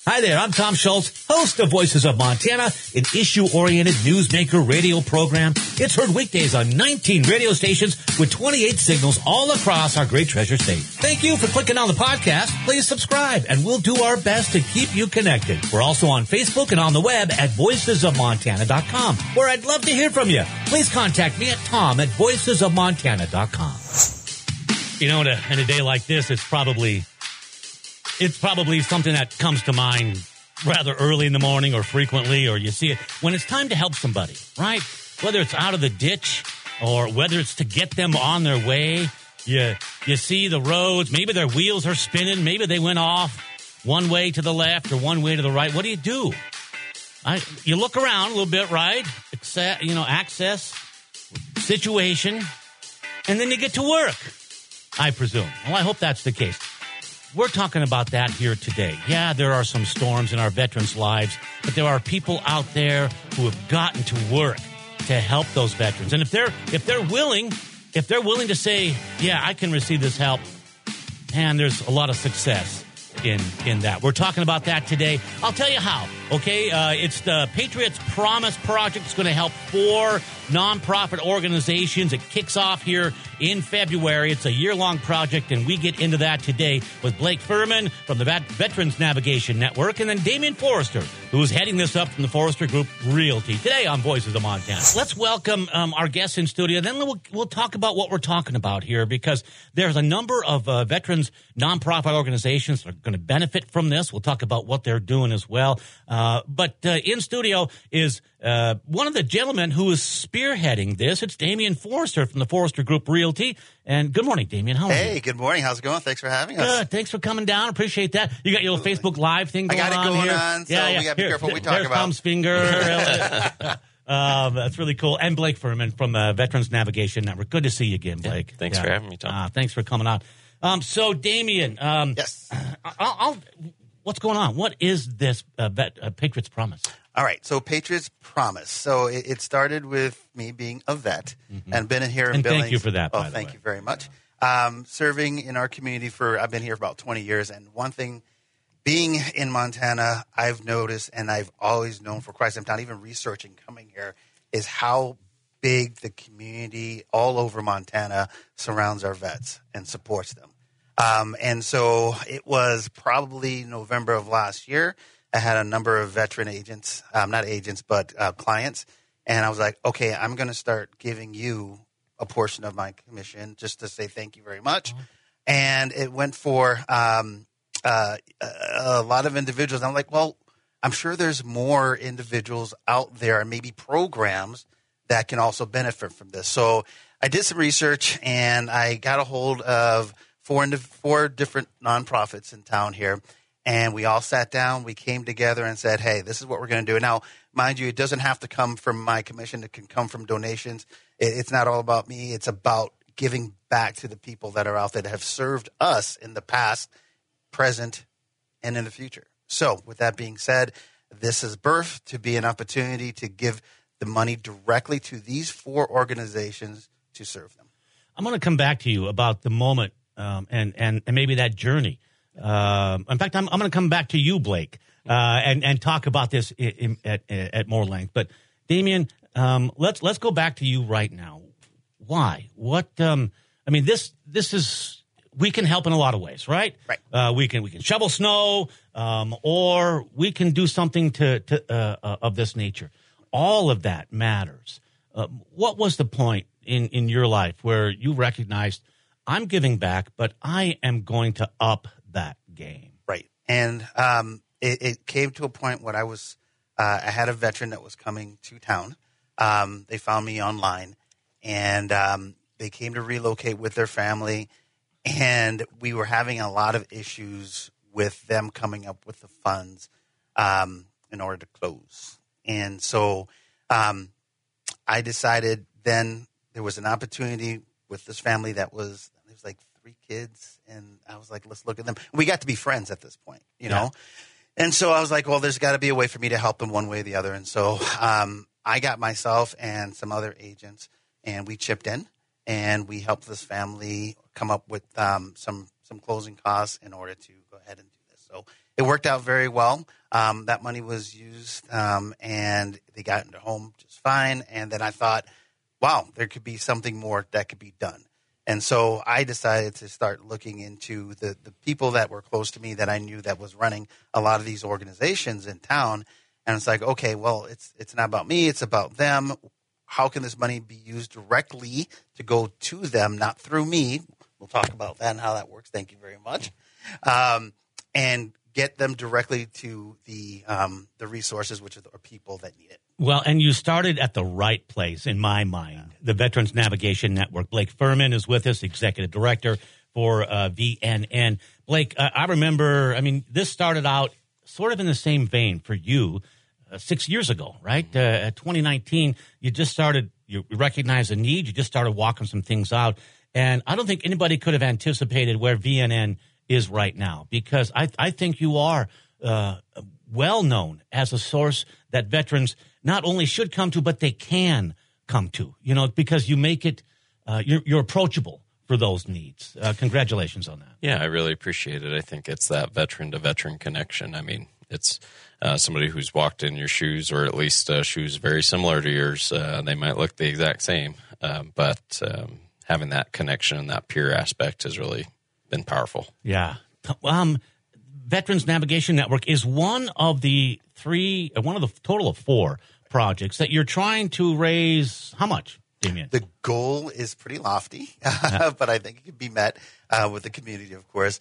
Hi there, I'm Tom Schultz, host of Voices of Montana, an issue-oriented newsmaker radio program. It's heard weekdays on 19 radio stations with 28 signals all across our great treasure state. Thank you for clicking on the podcast. Please subscribe, and we'll do our best to keep you connected. We're also on Facebook and on the web at voicesofmontana.com, where I'd love to hear from you. Please contact me at tom@voicesofmontana.com. You know, in a day like this, it's probably something that comes to mind rather early in the morning or frequently, or you see it when it's time to help somebody, right? Whether it's out of the ditch or whether it's to get them on their way. You see the roads, maybe their wheels are spinning, maybe they went off one way to the left or one way to the right. What do? You look around a little bit, right? Access, situation, and then you get to work, I presume. Well, I hope that's the case. We're talking about that here today. Yeah, there are some storms in our veterans' lives, but there are people out there who have gotten to work to help those veterans. And if they're willing to say, yeah, I can receive this help, and there's a lot of success in that. We're talking about that today. I'll tell you how, okay? It's the Patriots Promise Project. It's going to help 4 nonprofit organizations. It kicks off here in February. It's a year-long project, and we get into that today with Blake Furman from the Veterans Navigation Network, and then Damian Forrester, who's heading this up from the Forrester Group Realty. Today on Voices of Montana. Let's welcome our guests in studio. Then we'll talk about what we're talking about here, because there's a number of veterans nonprofit organizations that are going to benefit from this. We'll talk about what they're doing as well. But in studio is one of the gentlemen who is spearheading this. It's Damian Forrester from the Forrester Group Realty. And good morning, Damian. How are you? Hey, good morning. How's it going? Thanks for having us. Good. Thanks for coming down. Appreciate that. You got your little Facebook Live thing going on here. I got it going on, so we got to be careful what we talk there's about. Tom's finger. That's really cool. And Blake Furman from Veterans Navigation Network. Good to see you again, Blake. Yeah, thanks for having me, Tom. Thanks for coming on. So, Damian, yes. What's going on? What is this Patriots Promise? All right, so Patriots Promise. So it started with me being a vet and been in here in and Billings. Thank you for that, by the way. Thank you very much. Serving in our community I've been here for about 20 years, and one thing, being in Montana, I've noticed, and I've always known for quite some time, even researching coming here, is how big the community all over Montana surrounds our vets and supports them. And so it was probably November of last year. I had a number of veteran agents, not agents, but clients. And I was like, okay, I'm going to start giving you a portion of my commission just to say thank you very much. And it went for a lot of individuals. I'm like, well, I'm sure there's more individuals out there and maybe programs that can also benefit from this. So I did some research, and I got a hold of four different nonprofits in town here. And we all sat down, we came together and said, hey, this is what we're going to do. Now, mind you, it doesn't have to come from my commission. It can come from donations. It's not all about me. It's about giving back to the people that are out there that have served us in the past, present, and in the future. So with that being said, this is birthed to be an opportunity to give the money directly to these 4 organizations to serve them. I'm going to come back to you about the moment and maybe that journey. In fact, I'm going to come back to you, Blake, and talk about this at more length. But Damian, let's go back to you right now. Why? What? This is, we can help in a lot of ways, right? Right. We can shovel snow, or we can do something of this nature. All of that matters. What was the point in your life where you recognized, I'm giving back, but I am going to up that game? Right. And it came to a point when I had a veteran that was coming to town. They found me online, and they came to relocate with their family, and we were having a lot of issues with them coming up with the funds in order to close. And so I decided then there was an opportunity with this family that was like 3 kids, and I was like, let's look at them. We got to be friends at this point, you know? And so I was like, well, there's got to be a way for me to help them one way or the other. And so I got myself and some other agents, and we chipped in, and we helped this family come up with some closing costs in order to go ahead and do this. So it worked out very well. That money was used, and they got into home just fine. And then I thought, wow, there could be something more that could be done. And so I decided to start looking into the people that were close to me that I knew that was running a lot of these organizations in town. And it's like, okay, well, it's not about me. It's about them. How can this money be used directly to go to them, not through me? We'll talk about that and how that works. Thank you very much. And get them directly to the resources, which are the people that need it. Well, and you started at the right place, in my mind, the Veterans Navigation Network. Blake Furman is with us, Executive Director for VNN. Blake, I remember, this started out sort of in the same vein for you 6 years ago, right? 2019, you just started, you recognized a need, you just started walking some things out. And I don't think anybody could have anticipated where VNN is right now, because I think you are well known as a source that veterans not only should come to, but they can come to, because you make it, you're approachable for those needs. Congratulations on that. Yeah, I really appreciate it. I think it's that veteran-to-veteran connection. It's somebody who's walked in your shoes, or at least shoes very similar to yours. They might look the exact same, but having that connection and that peer aspect has really been powerful. Yeah. Veterans Navigation Network is one of the total of 4 projects that you're trying to raise. How much, Damien? The goal is pretty lofty, but I think it can be met with the community, of course.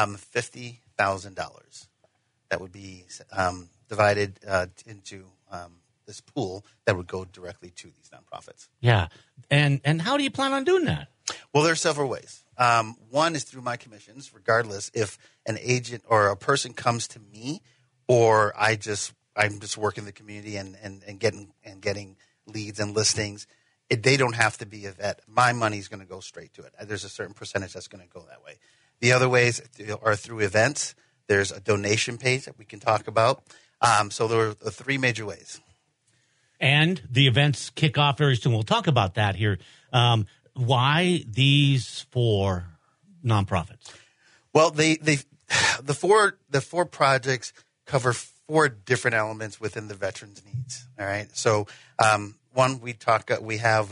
$50,000. That would be divided into this pool that would go directly to these nonprofits. Yeah. And how do you plan on doing that? Well, there are several ways. One is through my commissions, regardless if an agent or a person comes to me, or I'm just working the community and getting leads and listings. They don't have to be a vet. My money's going to go straight to it. There's a certain percentage that's going to go that way. The other ways are through events. There's a donation page that we can talk about. So there are 3 major ways. And the events kick off very soon. We'll talk about that here. Why these 4 nonprofits? Well, the 4 projects cover 4 different elements within the veterans' needs. All right. So one, we have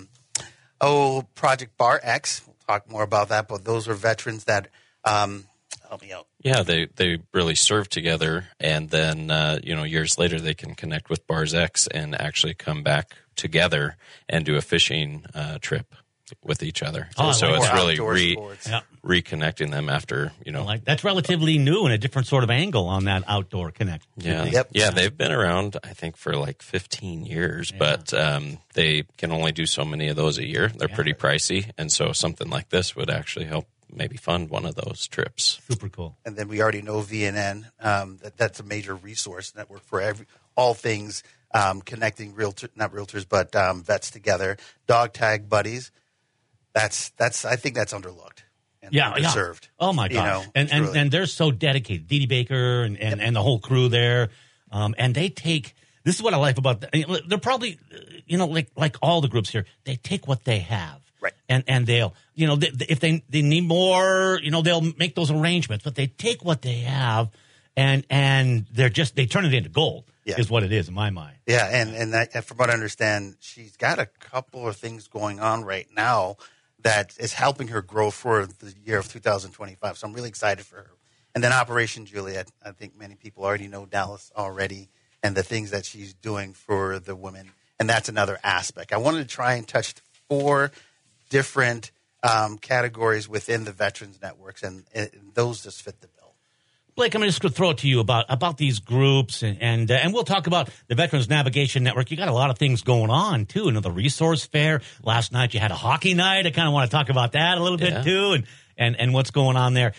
Project Bar X. We'll talk more about that. But those are veterans that help me out. Yeah, they really serve together, and then years later they can connect with Bars X and actually come back together and do a fishing trip with each other. So it's really reconnecting them after, that's relatively new and a different sort of angle on that outdoor connect. Yeah. Yep. Yeah, they've been around, I think, for like 15 years, but they can only do so many of those a year. They're pretty pricey, and so something like this would actually help maybe fund one of those trips. Super cool. And then we already know VNN, that's a major resource network for all things connecting not realtors, but vets together. Dog tag buddies. I think that's underlooked and underserved. Oh my gosh. And they're so dedicated. Dee Dee Baker and the whole crew there. And they take, this is what I like about them. They're probably, like all the groups here, they take what they have. Right. And they'll, if they need more, they'll make those arrangements, but they take what they have and they turn it into gold is what it is in my mind. Yeah. And that, from what I understand, she's got a couple of things going on right now that is helping her grow for the year of 2025. So I'm really excited for her. And then Operation Juliet, I think many people already know Dallas already and the things that she's doing for the women. And that's another aspect. I wanted to try and touch 4 different categories within the veterans networks, and those just fit the bill. Blake, I'm just going to throw it to you about these groups, and we'll talk about the Veterans Navigation Network. You got a lot of things going on too. The resource fair last night. You had a hockey night. I kind of want to talk about that a little bit too, and what's going on there.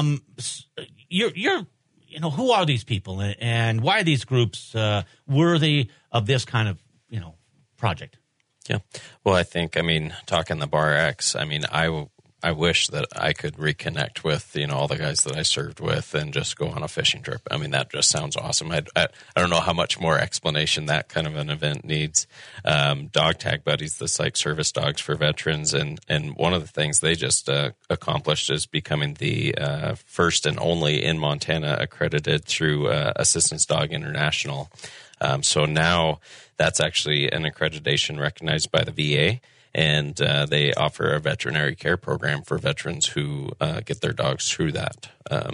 You're who are these people, and why are these groups worthy of this kind of project? Yeah. Well, I think, talking the Bar X, I I wish that I could reconnect with, all the guys that I served with and just go on a fishing trip. I mean, that just sounds awesome. I don't know how much more explanation that kind of an event needs. Dog Tag Buddies, the psych service dogs for veterans. And one of the things they just accomplished is becoming the first and only in Montana accredited through Assistance Dog International. So now that's actually an accreditation recognized by the VA. And they offer a veterinary care program for veterans who get their dogs through that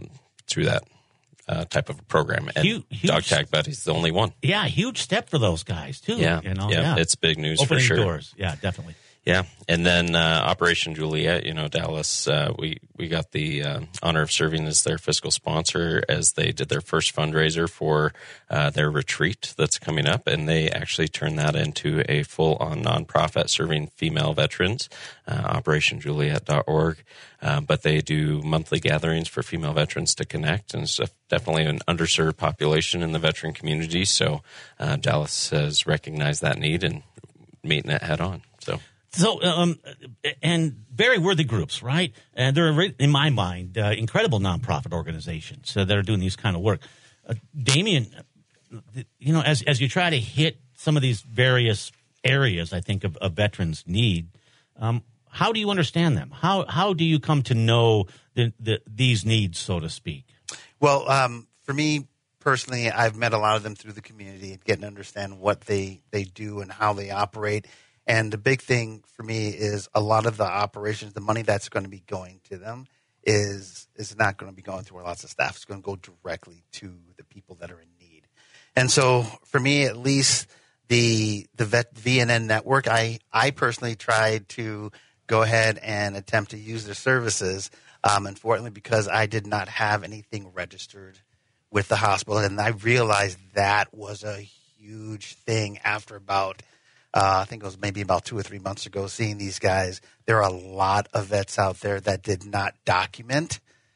type of a program. And huge, Dog Tag Buddies is the only one. Yeah, huge step for those guys too. Yeah, it's big news Opening for sure. doors. Yeah, definitely. Yeah, and then Operation Juliet, Dallas, we got the honor of serving as their fiscal sponsor as they did their first fundraiser for their retreat that's coming up, and they actually turned that into a full-on nonprofit serving female veterans, operationjuliet.org. But they do monthly gatherings for female veterans to connect, and it's definitely an underserved population in the veteran community, so Dallas has recognized that need and meeting it head on, So, and very worthy groups, right? And they're, in my mind, incredible nonprofit organizations that are doing these kind of work. Damien, as you try to hit some of these various areas, I think, of veterans' need, how do you understand them? How do you come to know these needs, so to speak? Well, for me personally, I've met a lot of them through the community and getting to understand what they do and how they operate. And the big thing for me is a lot of the operations, the money that's going to be going to them is not going to be going through lots of staff. It's going to go directly to the people that are in need. And so for me, at least the VNN network, I personally tried to go ahead and attempt to use their services. Unfortunately, because I did not have anything registered with the hospital. And I realized that was a huge thing after about I think it was maybe about 2 or 3 months ago, seeing these guys. There are a lot of vets out there that did not document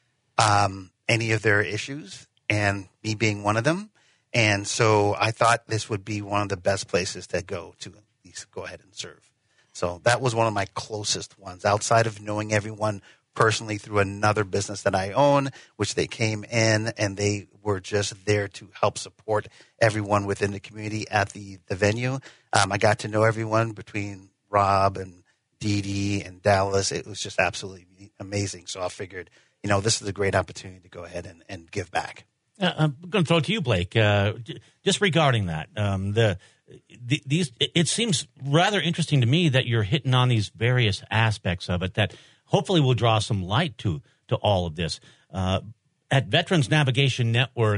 any of their issues, and me being one of them. And so I thought this would be one of the best places to go to at least go ahead and serve. So that was one of my closest ones, outside of knowing everyone personally through another business that I own, which they came in and they were just there to help support everyone within the community at the venue. I got to know everyone between Rob and Dee Dee and Dallas. It was just absolutely amazing. So I figured, this is a great opportunity to go ahead and give back. I'm going to throw it to you, Blake. Just regarding that, it seems rather interesting to me that you're hitting on these various aspects of it that hopefully will draw some light to all of this. At Veterans Navigation Network,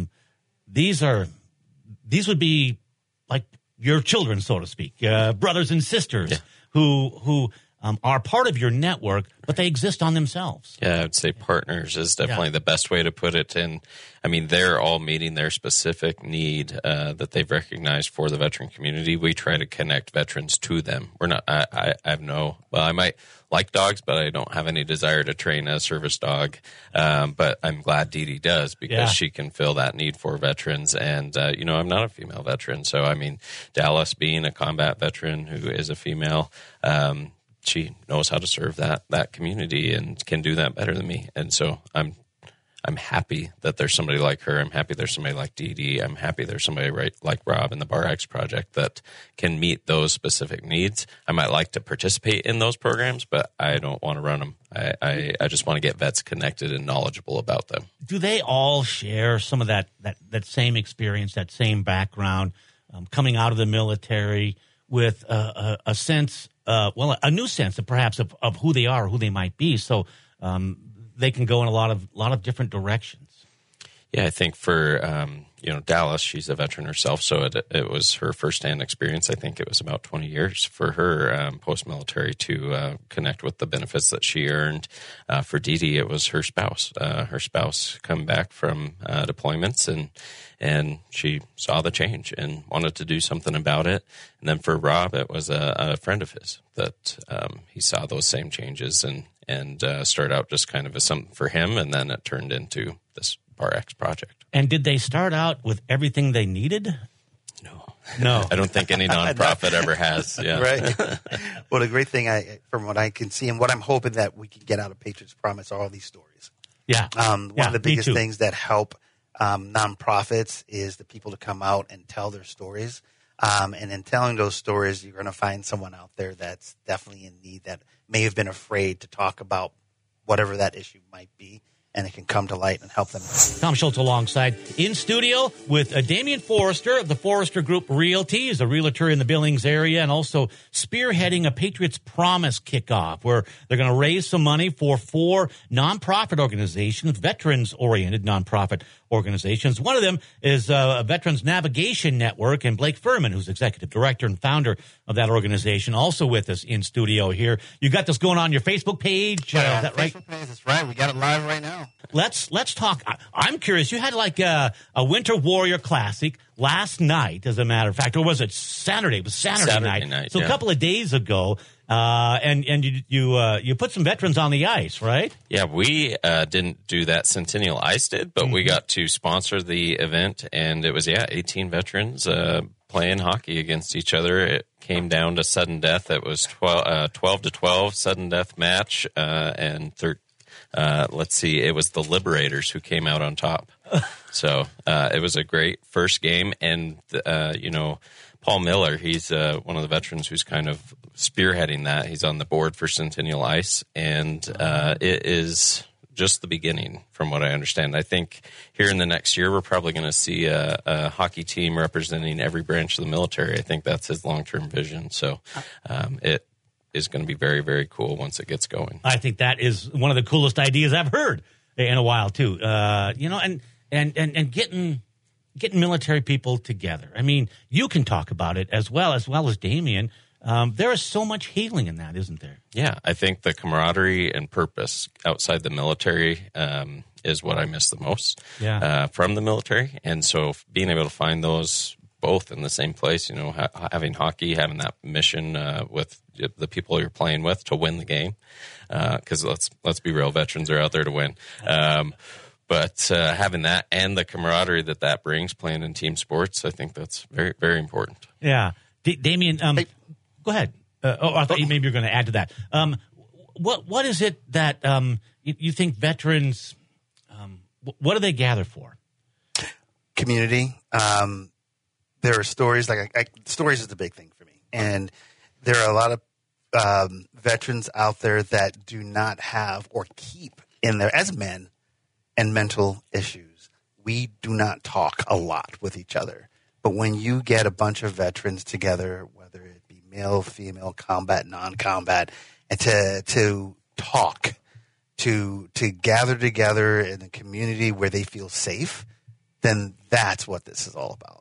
these would be like your children, so to speak, brothers and sisters who are part of your network, but they exist on themselves. Yeah, I would say partners is definitely the best way to put it. And I mean, they're all meeting their specific need that they've recognized for the veteran community. We try to connect veterans to them. We're not, I might like dogs, but I don't have any desire to train a service dog. But I'm glad Dee Dee does because she can fill that need for veterans. And, I'm not a female veteran. So, I mean, Dallas being a combat veteran who is a female, she knows how to serve that community and can do that better than me. And so I'm happy that there's somebody like her. I'm happy there's somebody like Dee Dee. I'm happy there's somebody like Rob in the Bar X Project that can meet those specific needs. I might like to participate in those programs, but I don't want to run them. I just want to get vets connected and knowledgeable about them. Do they all share some of that same experience, that same background, coming out of the military with a sense, a new sense of perhaps of who they are, who they might be, so they can go in a lot of different directions? Yeah, I think for Dallas, she's a veteran herself, so it was her firsthand experience. I think it was about 20 years for her post-military to connect with the benefits that she earned. For Dee Dee, it was her spouse. Her spouse come back from deployments, and she saw the change and wanted to do something about it. And then for Rob, it was a friend of his that he saw those same changes and started out just kind of as something for him, and then it turned into this Bar X project. And did they start out with everything they needed? No. No. I don't think any nonprofit ever has. Yeah. Right. Well, the great thing, from what I can see and what I'm hoping that we can get out of Patriots Promise are all these stories. Yeah. One of the biggest things that help nonprofits is the people to come out and tell their stories. And in telling those stories, you're going to find someone out there that's definitely in need that may have been afraid to talk about whatever that issue might be. And it can come to light and help them. Tom Schultz alongside in studio with Damian Forrester of the Forrester Group Realty. He's a realtor in the Billings area and also spearheading a Patriots Promise kickoff where they're going to raise some money for 4 nonprofit organizations, veterans-oriented nonprofit organizations. One of them is a Veterans Navigation Network, and Blake Furman, who's executive director and founder of that organization, also with us in studio here. You got this going on your Facebook page, is that right? Facebook page, that's right. We got it live right now. Let's talk. I'm curious. You had like a Winter Warrior Classic last night, as a matter of fact, or was it Saturday? It was Saturday night. So a couple of days ago, and you put some veterans on the ice, right? Yeah, we didn't do that. Centennial Ice did, but we got to sponsor the event, and it was 18 veterans playing hockey against each other. It came down to sudden death. It was 12-12 sudden death match, and let's see, it was the Liberators who came out on top. So it was a great first game, and Paul Miller, he's one of the veterans who's kind of spearheading that. He's on the board for Centennial Ice, and it is just the beginning, from what I understand. I think here in the next year, we're probably going to see a hockey team representing every branch of the military. I think that's his long-term vision. So it is going to be very, very cool once it gets going. I think that is one of the coolest ideas I've heard in a while, too. And getting military people together. I mean, you can talk about it as well as Damian. There is so much healing in that, isn't there? Yeah, I think the camaraderie and purpose outside the military is what I miss the most from the military. And so being able to find those both in the same place, having hockey, having that mission with the people you're playing with to win the game. Because let's be real, veterans are out there to win. But having that and the camaraderie that brings playing in team sports, I think that's very, very important. Yeah. Damian, go ahead. I thought maybe you were going to add to that. What is it that you think veterans, what do they gather for? Community. There are stories, stories is the big thing for me. And there are a lot of veterans out there that do not have or keep in there, as men, and mental issues. We do not talk a lot with each other. But when you get a bunch of veterans together, whether it be male, female, combat, non-combat, and to talk, to gather together in a community where they feel safe, then that's what this is all about,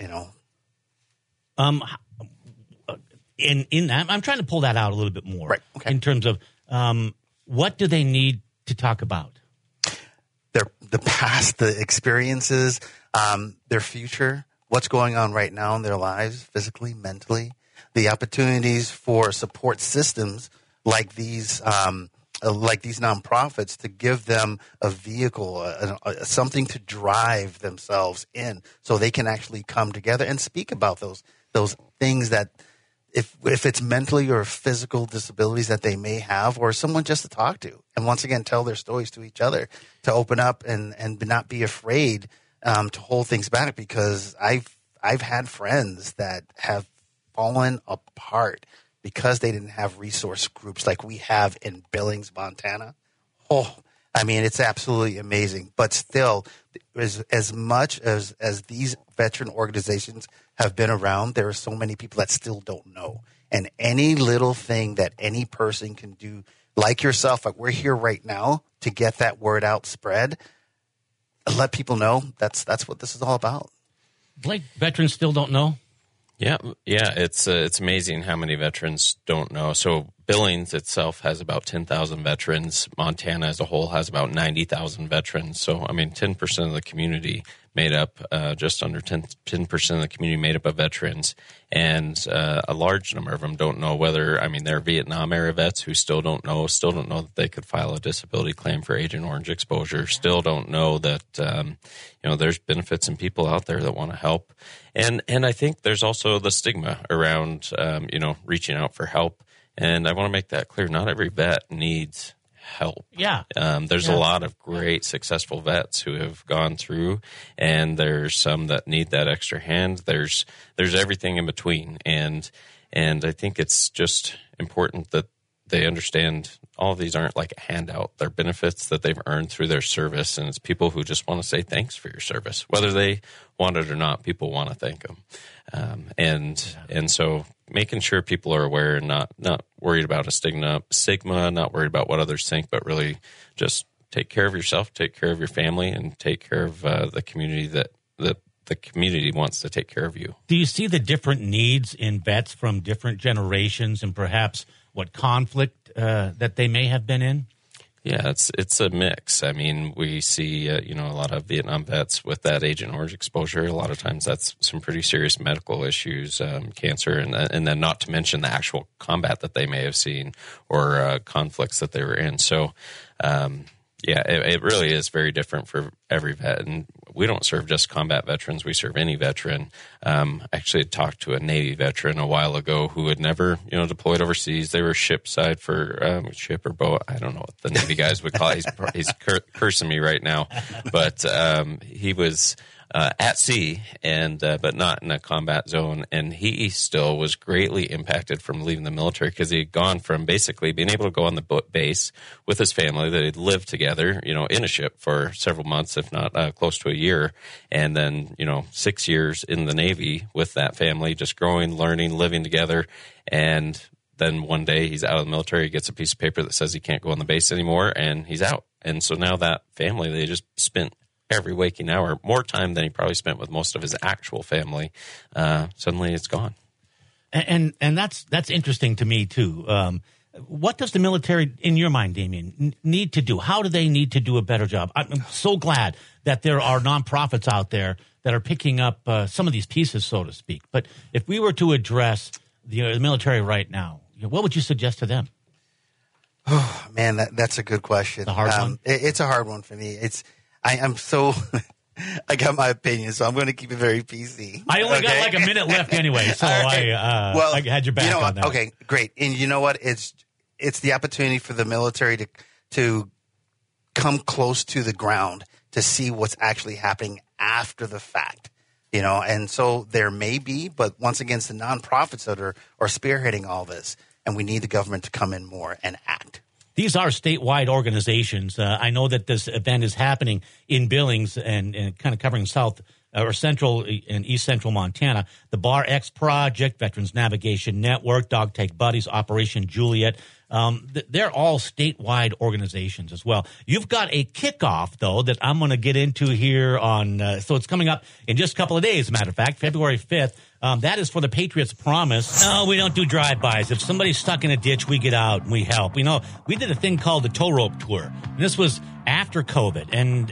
In that, I'm trying to pull that out a little bit more. Right. Okay. In terms of what do they need to talk about? The past, the experiences, their future, what's going on right now in their lives, physically, mentally, the opportunities for support systems like these nonprofits to give them a vehicle, something to drive themselves in, so they can actually come together and speak about those things that, if it's mentally or physical disabilities that they may have, or someone just to talk to, and once again tell their stories to each other, to open up and not be afraid to hold things back, because I've had friends that have fallen apart because they didn't have resource groups like we have in Billings, Montana. Oh, I mean, it's absolutely amazing. But still, as much as these veteran organizations have been around, there are so many people that still don't know. And any little thing that any person can do, like yourself, like we're here right now, to get that word out, spread, let people know, that's what this is all about. Blake, veterans still don't know? Yeah, it's amazing how many veterans don't know. So Billings itself has about 10,000 veterans. Montana as a whole has about 90,000 veterans. So, I mean, 10% of the community made up, just under 10% of the community made up of veterans. And a large number of them don't know whether, I mean, they're Vietnam era vets who still don't know that they could file a disability claim for Agent Orange exposure, still don't know that, there's benefits and people out there that want to help. And I think there's also the stigma around, reaching out for help. And I want to make that clear. Not every vet needs help. Yeah. There's a lot of great, successful vets who have gone through, and there's some that need that extra hand. There's everything in between. And I think it's just important that they understand all of these aren't like a handout. They're benefits that they've earned through their service. And it's people who just want to say thanks for your service. Whether they want it or not, people want to thank them. And so making sure people are aware and not worried about a stigma, not worried about what others think, but really just take care of yourself, take care of your family, and take care of the community that the community wants to take care of you. Do you see the different needs in vets from different generations and perhaps what conflict that they may have been in? Yeah, it's a mix. I mean, we see, a lot of Vietnam vets with that Agent Orange exposure. A lot of times that's some pretty serious medical issues, cancer, and then not to mention the actual combat that they may have seen or conflicts that they were in. So, it really is very different for every vet. And we don't serve just combat veterans. We serve any veteran. Actually talked to a Navy veteran a while ago who had never, deployed overseas. They were ship side for ship or boat. I don't know what the Navy guys would call it. He's cursing me right now. But he was at sea, and but not in a combat zone. And he still was greatly impacted from leaving the military because he had gone from basically being able to go on the base with his family that he'd lived together, in a ship for several months, if not close to a year. And then, 6 years in the Navy with that family, just growing, learning, living together. And then one day he's out of the military, he gets a piece of paper that says he can't go on the base anymore, and he's out. And so now that family, they just spent every waking hour, more time than he probably spent with most of his actual family. Suddenly it's gone. And that's interesting to me too. What does the military, in your mind, Damien, need to do? How do they need to do a better job? I'm so glad that there are nonprofits out there that are picking up some of these pieces, so to speak. But if we were to address the military right now, what would you suggest to them? Oh, man, that's a good question. A hard one? It's a hard one for me. I'm so I got my opinion, so I'm going to keep it very PC. I only got like a minute left anyway, so right. I had your back on that. Okay, great. And you know what? It's the opportunity for the military to come close to the ground to see what's actually happening after the fact. And so there may be, but once again, it's the nonprofits that are spearheading all this, and we need the government to come in more and act. These are statewide organizations. I know that this event is happening in Billings and kind of covering south or central and east central Montana. The Bar X Project, Veterans Navigation Network, Dog Tag Buddies, Operation Juliet. They're all statewide organizations as well. You've got a kickoff, though, that I'm going to get into here on, so it's coming up in just a couple of days, as a matter of fact, February 5th. That is for the Patriots Promise. No, we don't do drive-bys. If somebody's stuck in a ditch, we get out and we help. We did a thing called the tow rope tour. And this was after COVID, and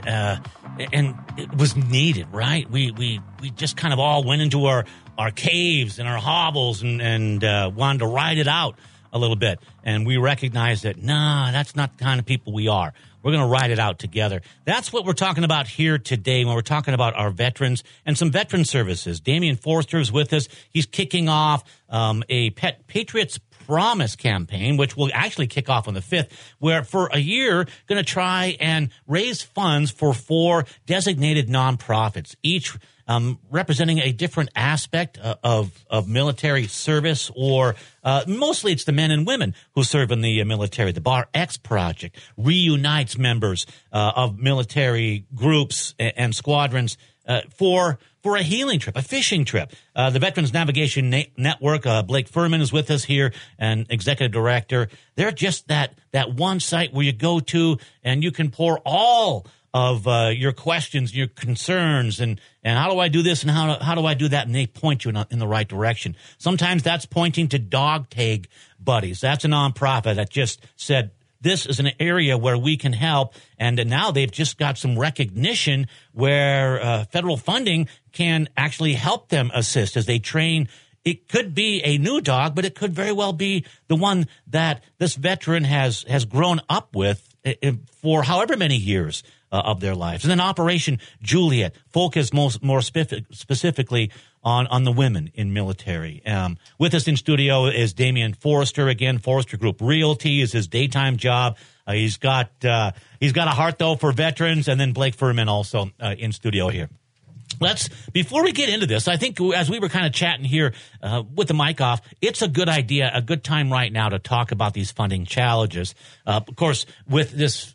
it was needed, right? We just kind of all went into our caves and our hovels and wanted to ride it out a little bit. And we recognized that, that's not the kind of people we are. We're going to ride it out together. That's what we're talking about here today when we're talking about our veterans and some veteran services. Damien Forster is with us. He's kicking off a Patriots Promise campaign, which will actually kick off on the 5th, where for a year going to try and raise funds for 4 designated nonprofits, each representing a different aspect of military service, or mostly it's the men and women who serve in the military. The Bar X Project reunites members of military groups and squadrons for a healing trip, a fishing trip. The Veterans Navigation Network, Blake Furman is with us here, and executive director. They're just that one site where you go to and you can pour all of your questions, your concerns, and how do I do this and how do I do that? And they point you in the right direction. Sometimes that's pointing to Dog Tag Buddies. That's a nonprofit that just said, this is an area where we can help. And now they've just got some recognition where federal funding can actually help them assist as they train. It could be a new dog, but it could very well be the one that this veteran has grown up with for however many years of their lives. And then Operation Juliet focused more specifically on the women in military. With us in studio is Damian Forrester. Again, Forrester Group Realty is his daytime job. He's got a heart though for veterans, and then Blake Furman also in studio here. Before we get into this, I think as we were kind of chatting here with the mic off, it's a good idea, a good time right now to talk about these funding challenges. Of course, with this,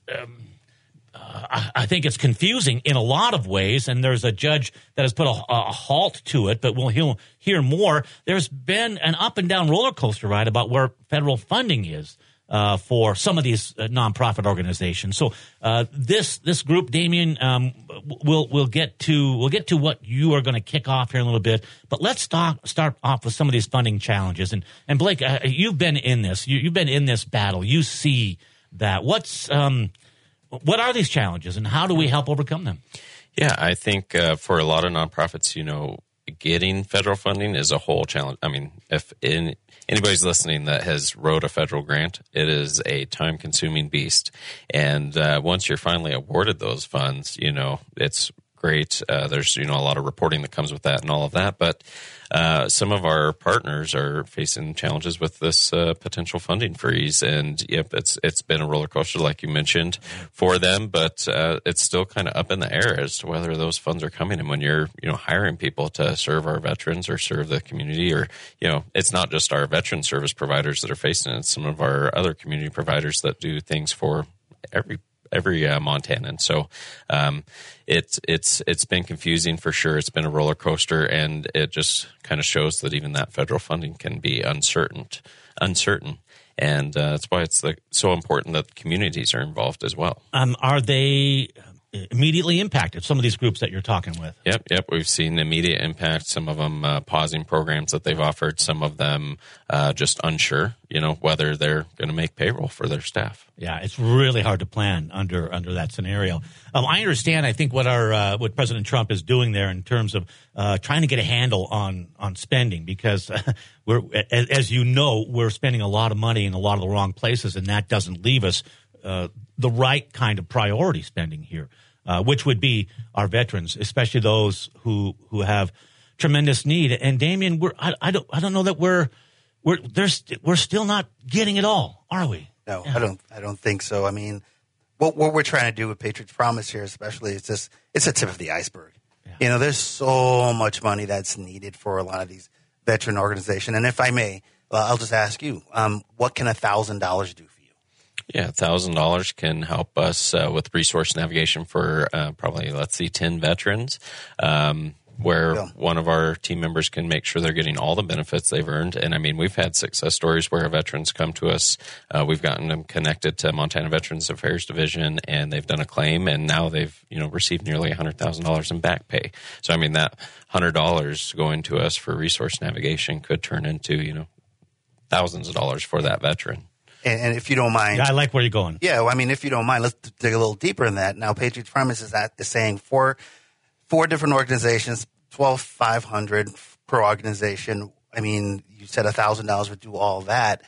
I think it's confusing in a lot of ways, and there's a judge that has put a halt to it, but he'll hear more. There's been an up and down roller coaster ride about where federal funding is for some of these nonprofit organizations. So this group, Damian, we'll get to what you are going to kick off here in a little bit. But let's start off with some of these funding challenges. And Blake, you've been in this. You've been in this battle. You see that. What are these challenges, and how do we help overcome them? Yeah, I think for a lot of nonprofits, getting federal funding is a whole challenge. I mean, if anybody's listening that has wrote a federal grant, it is a time-consuming beast. And once you're finally awarded those funds, it's great. There's, a lot of reporting that comes with that and all of that. But some of our partners are facing challenges with this potential funding freeze. And, yep, it's been a roller coaster, like you mentioned, for them. But it's still kind of up in the air as to whether those funds are coming. And when you're, hiring people to serve our veterans or serve the community, or, it's not just our veteran service providers that are facing it. It's some of our other community providers that do things for every Montanan. So it's been confusing for sure. It's been a roller coaster, and it just kind of shows that even that federal funding can be uncertain. And that's why it's so important that communities are involved as well. Are they immediately impacted, some of these groups that you're talking with? Yep. We've seen immediate impact. Some of them pausing programs that they've offered. Some of them just unsure, whether they're going to make payroll for their staff. Yeah, it's really hard to plan under that scenario. I understand. I think what President Trump is doing there in terms of trying to get a handle on spending, because we're spending a lot of money in a lot of the wrong places, and that doesn't leave us the right kind of priority spending here, which would be our veterans, especially those who have tremendous need. And Damian, I don't know that we're still not getting it all, are we? No, yeah. I don't think so. I mean, what we're trying to do with Patriots Promise here, especially, it's a tip of the iceberg. Yeah. There's so much money that's needed for a lot of these veteran organizations. And if I may, I'll just ask you, what can $1,000 do for you? Yeah, $1,000 can help us with resource navigation for probably, 10 veterans, where one of our team members can make sure they're getting all the benefits they've earned. And, I mean, we've had success stories where veterans come to us. We've gotten them connected to Montana Veterans Affairs Division, and they've done a claim, and now they've, received nearly $100,000 in back pay. So, I mean, that $100 going to us for resource navigation could turn into, thousands of dollars for that veteran. And if you don't mind. Yeah, I like where you're going. Yeah, well, I mean, if you don't mind, let's dig a little deeper in that. Now, Patriots Promise is saying four different organizations, $12,500 per organization. I mean, you said $1,000 would do all that.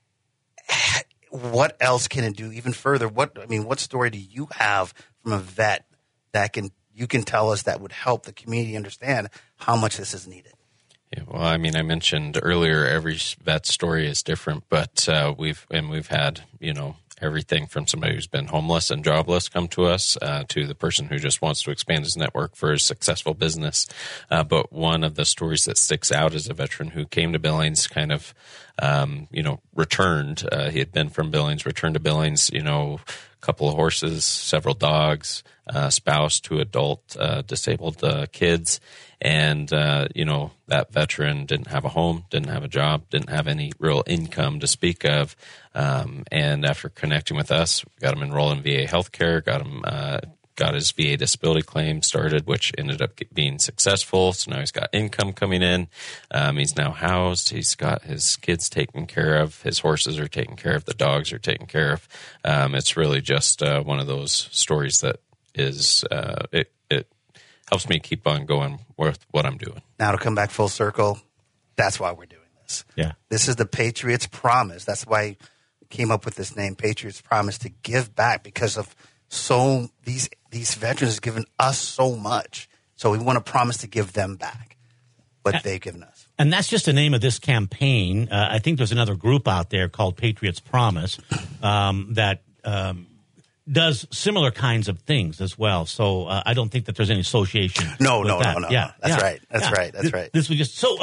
What else can it do even further? What story do you have from a vet that you can tell us that would help the community understand how much this is needed? Yeah, well, I mean, I mentioned earlier every vet story is different, but we've had, everything from somebody who's been homeless and jobless come to us to the person who just wants to expand his network for a successful business. But one of the stories that sticks out is a veteran who came to Billings, kind of, returned. He had been from Billings, returned to Billings, a couple of horses, several dogs, spouse, 2 adult disabled kids. And, that veteran didn't have a home, didn't have a job, didn't have any real income to speak of. And after connecting with us, we got him enrolled in VA healthcare, got got his VA disability claim started, which ended up being successful. So now he's got income coming in. He's now housed. He's got his kids taken care of. His horses are taken care of. The dogs are taken care of. It's really just one of those stories that is it helps me keep on going with what I'm doing. Now to come back full circle, that's why we're doing this. Yeah. This is the Patriots' Promise. That's why we came up with this name, Patriots' Promise, to give back because of these veterans have given us so much. So we want to promise to give them back what they've given us. And that's just the name of this campaign. I think there's another group out there called Patriots' Promise that does similar kinds of things as well. So I don't think that there's any association. No. Yeah, That's right. That's right. This was just so.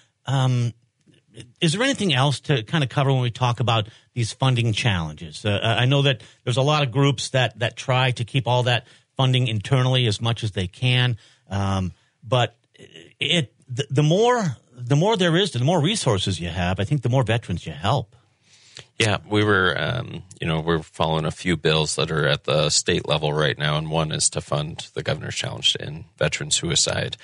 Is there anything else to kind of cover when we talk about these funding challenges? I know that there's a lot of groups that try to keep all that funding internally as much as they can, but the more there is, the more resources you have, I think the more veterans you help. Yeah, we're following a few bills that are at the state level right now, and one is to fund the governor's challenge to end veteran suicide.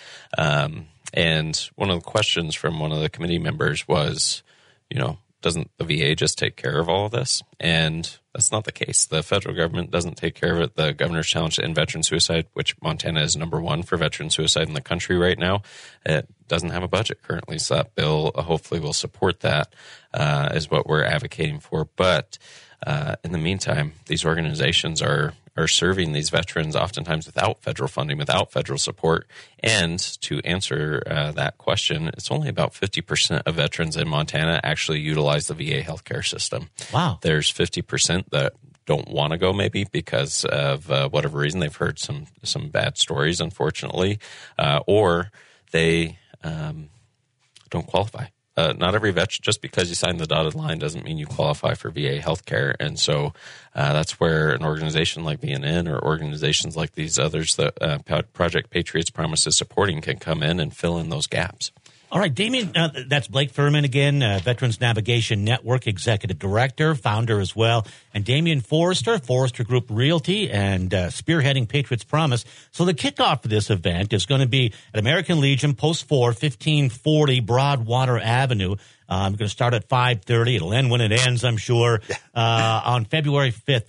And one of the questions from one of the committee members was, doesn't the VA just take care of all of this? And that's not the case. The federal government doesn't take care of it. The governor's challenge to end veteran suicide, which Montana is number one for veteran suicide in the country right now, it doesn't have a budget currently. So that bill hopefully will support that, is what we're advocating for. But in the meantime, these organizations are serving these veterans oftentimes without federal funding, without federal support. And to answer that question, it's only about 50% of veterans in Montana actually utilize the VA healthcare system. Wow. There's 50% that don't want to go maybe because of whatever reason. They've heard some bad stories, unfortunately, or they don't qualify. Not every veteran, just because you sign the dotted line doesn't mean you qualify for VA healthcare. And so that's where an organization like VNN or organizations like these others that Project Patriots Promise is supporting can come in and fill in those gaps. All right, Damien, that's Blake Furman again, Veterans Navigation Network Executive Director, founder as well, and Damien Forrester, Forrester Group Realty, and spearheading Patriots Promise. So the kickoff for this event is going to be at American Legion, Post 4, 1540 Broadwater Avenue. We're going to start at 5:30. It'll end when it ends, I'm sure, on February 5th.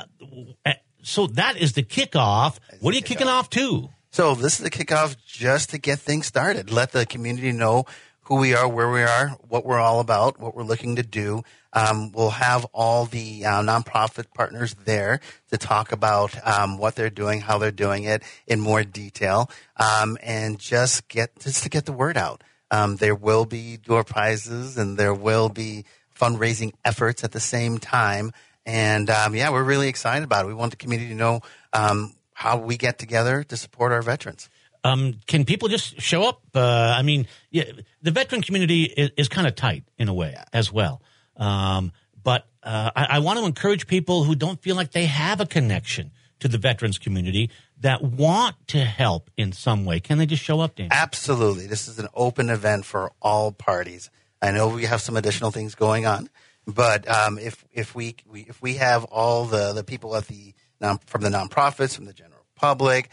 So that is the kickoff. What are you kicking off to? So this is the kickoff just to get things started. Let the community know who we are, where we are, what we're all about, what we're looking to do. We'll have all the nonprofit partners there to talk about what they're doing, how they're doing it in more detail, and just to get the word out. There will be door prizes and there will be fundraising efforts at the same time. And we're really excited about it. We want the community to know how we get together to support our veterans. Can people just show up? The veteran community is kind of tight in a way as well. But I want to encourage people who don't feel like they have a connection to the veterans community that want to help in some way. Can they just show up, Dan? Absolutely. This is an open event for all parties. I know we have some additional things going on, but if we have all the people at from the nonprofits, from the general public,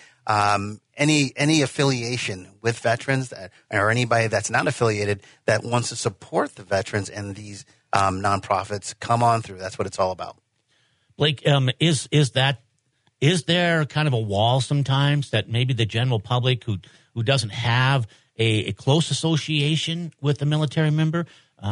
any affiliation with veterans or anybody that's not affiliated that wants to support the veterans and these nonprofits, come on through. That's what it's all about. Blake, is there kind of a wall sometimes that maybe the general public who doesn't have a close association with a military member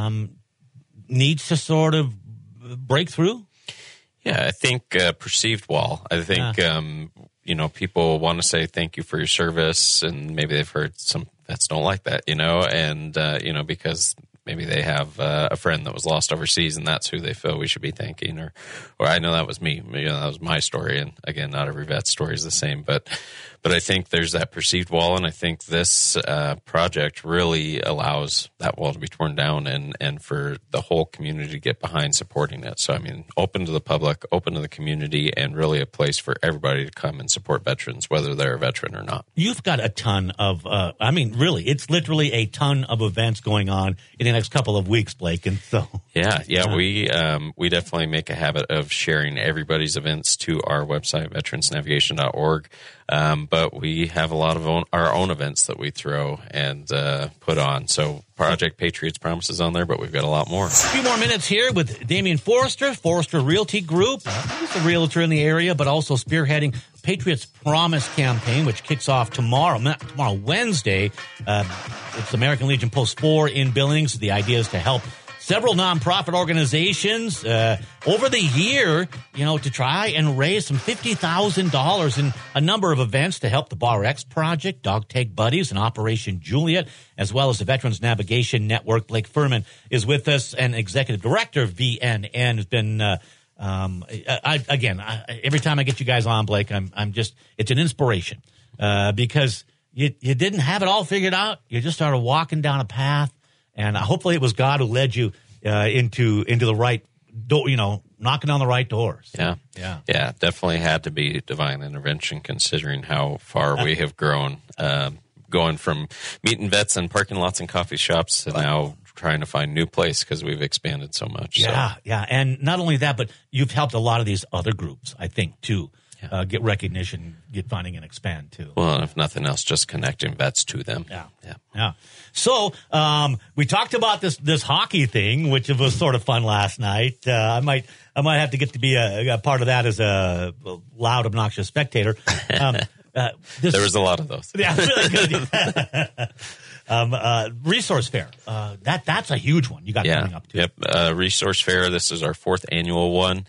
needs to sort of break through? Yeah, I think perceived wall. I think, people want to say thank you for your service, and maybe they've heard some vets don't like that, and, because maybe they have a friend that was lost overseas and that's who they feel we should be thanking. Or I know that was me. That was my story. And again, not every vet's story is the same, but I think there's that perceived wall. And I think this project really allows that wall to be torn down and for the whole community to get behind supporting it. So, open to the public, open to the community, and really a place for everybody to come and support veterans, whether they're a veteran or not. You've got a ton of, really, it's literally a ton of events going on in the next couple of weeks, Blake. And so, we definitely make a habit of sharing everybody's events to our website, veteransnavigation.org. But we have a lot of our own events that we throw and put on. So Project Patriots Promise is on there, but we've got a lot more. A few more minutes here with Damian Forrester, Forrester Realty Group. He's a realtor in the area, but also spearheading Patriots Promise campaign, which kicks off tomorrow, Wednesday. It's American Legion Post 4 in Billings. The idea is to help several nonprofit organizations over the year, to try and raise some $50,000 in a number of events to help the Bar X Project, Dog Tag Buddies, and Operation Juliet, as well as the Veterans Navigation Network. Blake Furman is with us, and Executive Director of VNN has been. Every time I get you guys on, Blake, it's an inspiration because you didn't have it all figured out. You just started walking down a path. And hopefully it was God who led you into the right door, knocking on the right doors. Yeah. Definitely had to be divine intervention, considering how far we have grown, going from meeting vets in parking lots and coffee shops to now trying to find a new place because we've expanded so much. Yeah. And not only that, but you've helped a lot of these other groups, I think, too. Get recognition, get funding, and expand too. Well, if nothing else, just connecting vets to them. Yeah. So we talked about this hockey thing, which was sort of fun last night. I might have to get to be a part of that as a loud, obnoxious spectator. There was a lot of those. Yeah, really good. Resource Fair. That's a huge one you got coming up too. Yep. Resource Fair. This is our 4th annual one.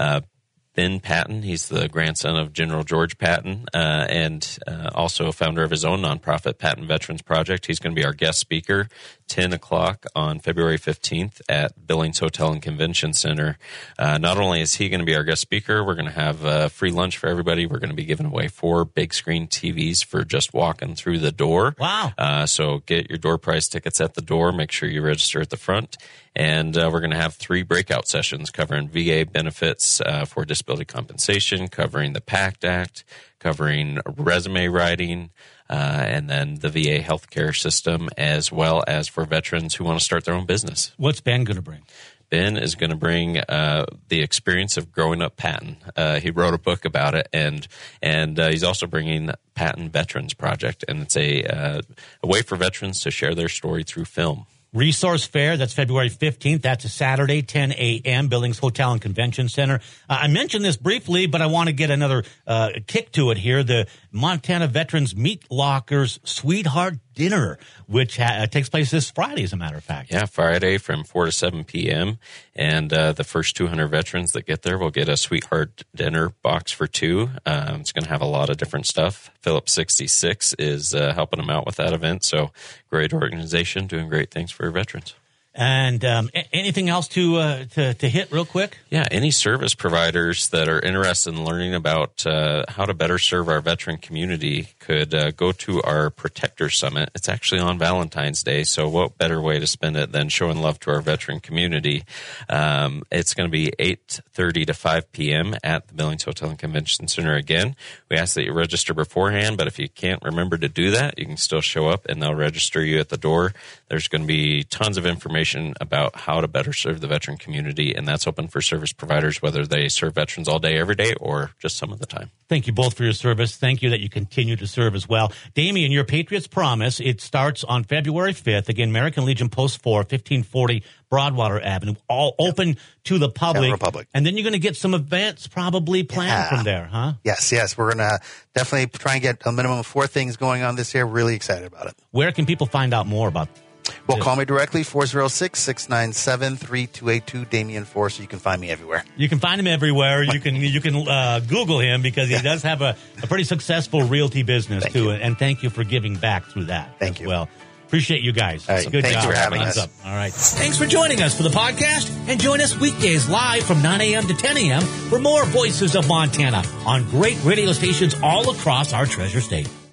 Ben Patton, he's the grandson of General George Patton, and also a founder of his own nonprofit, Patton Veterans Project. He's going to be our guest speaker, 10 o'clock on February 15th at Billings Hotel and Convention Center. Not only is he going to be our guest speaker, we're going to have free lunch for everybody. We're going to be giving away 4 big screen TVs for just walking through the door. Wow. So get your door prize tickets at the door. Make sure you register at the front. And we're going to have 3 breakout sessions covering VA benefits for disability compensation, covering the PACT Act, covering resume writing, and then the VA healthcare system, as well as for veterans who want to start their own business. What's Ben going to bring? Ben is going to bring the experience of growing up Patton. He wrote a book about it, and he's also bringing Patton Veterans Project, and it's a way for veterans to share their story through film. Resource Fair, that's February 15th. That's a Saturday, 10 a.m., Billings Hotel and Convention Center. I mentioned this briefly, but I want to get another kick to it here. The Montana Veterans Meat Lockers Sweetheart Dinner, which takes place this Friday, as a matter of fact. Yeah, Friday from 4 to 7 p.m. And the first 200 veterans that get there will get a Sweetheart Dinner box for 2. It's going to have a lot of different stuff. Phillips 66 is helping them out with that event. So great organization, doing great things for veterans. And anything else to hit real quick? Yeah, any service providers that are interested in learning about how to better serve our veteran community could go to our Protector Summit. It's actually on Valentine's Day, so what better way to spend it than showing love to our veteran community? It's going to be 8:30 to 5 p.m. at the Billings Hotel and Convention Center again. We ask that you register beforehand, but if you can't remember to do that, you can still show up and they'll register you at the door. There's going to be tons of information about how to better serve the veteran community, and that's open for service providers, whether they serve veterans all day, every day, or just some of the time. Thank you both for your service. Thank you that you continue to serve as well. Damian, your Patriots Promise, it starts on February 5th. Again, American Legion Post 4, 1540 Broadwater Avenue, all open to the public. And then you're going to get some events probably planned from there, huh? Yes. We're going to definitely try and get a minimum of 4 things going on this year. Really excited about it. Where can people find out more about Well, call me directly, 406-697-3282, Damian Forrester. You can find me everywhere. You can find him everywhere. You can Google him because he does have a pretty successful realty business, too. And thank you for giving back through that. Thank you. Well, appreciate you guys. All right. Good Thank job. you for having us. All right. Thanks for joining us for the podcast. And join us weekdays live from 9 a.m. to 10 a.m. for more Voices of Montana on great radio stations all across our treasure state.